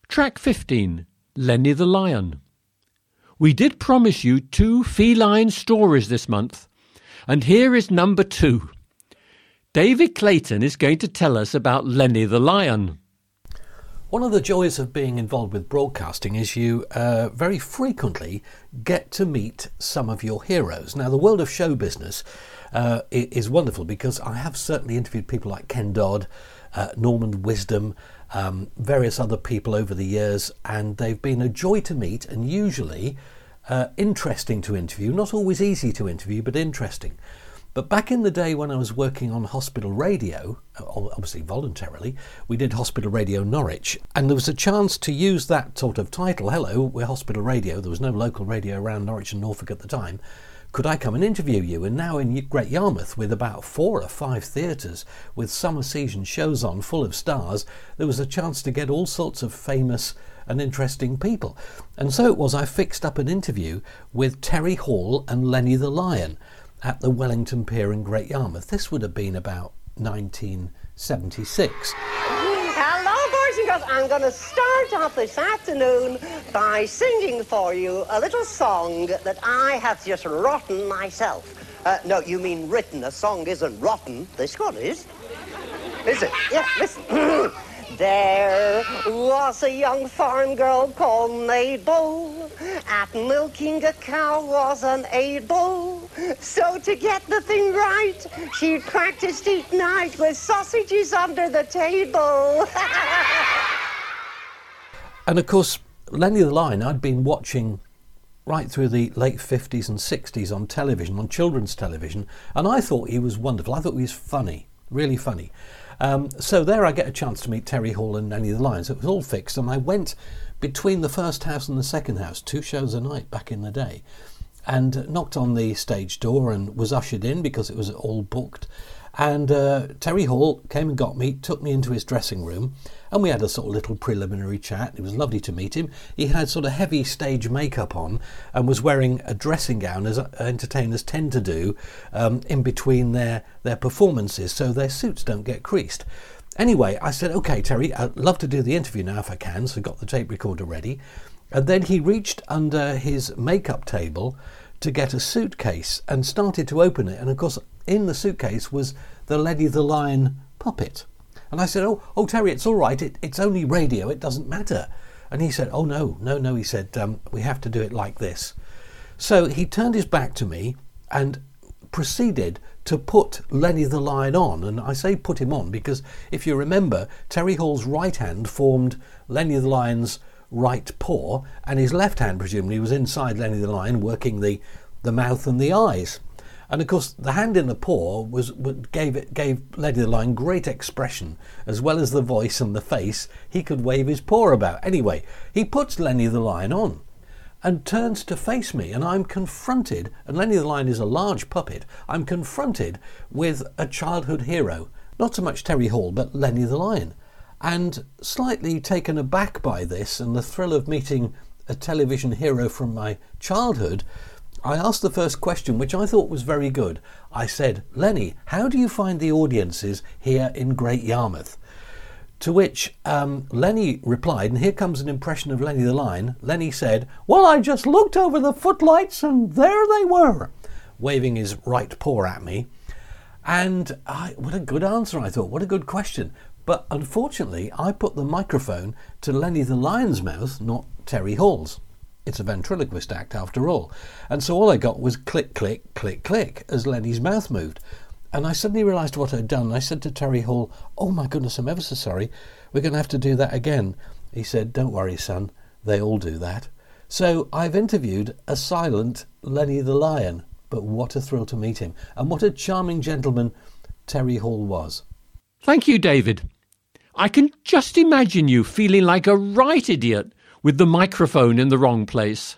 Track 15, Lenny the Lion. We did promise you 2 feline stories this month, and here is number 2. David Clayton is going to tell us about Lenny the Lion. One of the joys of being involved with broadcasting is you very frequently get to meet some of your heroes. Now, the world of show business is wonderful because I have certainly interviewed people like Ken Dodd, Norman Wisdom, various other people over the years, and they've been a joy to meet and usually interesting to interview. Not always easy to interview, but interesting. But back in the day when I was working on hospital radio, obviously voluntarily, we did hospital radio Norwich, and there was a chance to use that sort of title. Hello, we're hospital radio. There was no local radio around Norwich and Norfolk at the time. Could I come and interview you? And now in Great Yarmouth, with about 4 or 5 theatres, with summer season shows on full of stars, there was a chance to get all sorts of famous and interesting people. And so it was I fixed up an interview with Terry Hall and Lenny the Lion at the Wellington Pier in Great Yarmouth. This would have been about 1976. Hello, boys and girls. I'm going to start off this afternoon by singing for you a little song that I have just written myself. No, you mean written. A song isn't rotten. This one is. Is it? Yeah, listen. There was a young farm girl called Mabel. At milking a cow wasn't able. So to get the thing right, she practiced each night with sausages under the table. And of course, Lenny the Lion I'd been watching right through the late 50s and 60s on television, on children's television, and I thought he was wonderful. I thought he was funny, really funny. So there I get a chance to meet Terry Hall and Lenny the Lion. So it was all fixed, and I went between the first house and the second house, 2 shows a night back in the day, and knocked on the stage door and was ushered in because it was all booked. And Terry Hall came and got me, took me into his dressing room, and we had a sort of little preliminary chat. It was lovely to meet him. He had sort of heavy stage makeup on and was wearing a dressing gown, as entertainers tend to do, in between their performances, so their suits don't get creased. Anyway, I said, OK, Terry, I'd love to do the interview now if I can, so got the tape recorder ready. And then he reached under his makeup table to get a suitcase and started to open it. And of course, in the suitcase was the Lenny the Lion puppet. And I said, oh, Terry, it's all right. It's only radio. It doesn't matter. And he said, oh, no. He said, we have to do it like this. So he turned his back to me and proceeded to put Lenny the Lion on. And I say put him on because if you remember, Terry Hall's right hand formed Lenny the Lion's right paw, and his left hand presumably was inside Lenny the Lion, working the mouth and the eyes. And of course, the hand in the paw gave Lenny the Lion great expression, as well as the voice and the face. He could wave his paw about. Anyway, he puts Lenny the Lion on and turns to face me, and I'm confronted, and Lenny the Lion is a large puppet, I'm confronted with a childhood hero. Not so much Terry Hall, but Lenny the Lion. And slightly taken aback by this and the thrill of meeting a television hero from my childhood, I asked the first question, which I thought was very good. I said, Lenny, how do you find the audiences here in Great Yarmouth? To which Lenny replied, and here comes an impression of Lenny the Lion. Lenny said, well, I just looked over the footlights and there they were, waving his right paw at me. And what a good answer, I thought. What a good question. But unfortunately, I put the microphone to Lenny the Lion's mouth, not Terry Hall's. It's a ventriloquist act after all. And so all I got was click, click, click, click as Lenny's mouth moved. And I suddenly realised what I'd done. I said to Terry Hall, oh my goodness, I'm ever so sorry. We're going to have to do that again. He said, don't worry, son. They all do that. So I've interviewed a silent Lenny the Lion. But what a thrill to meet him. And what a charming gentleman Terry Hall was. Thank you, David. I can just imagine you feeling like a right idiot with the microphone in the wrong place.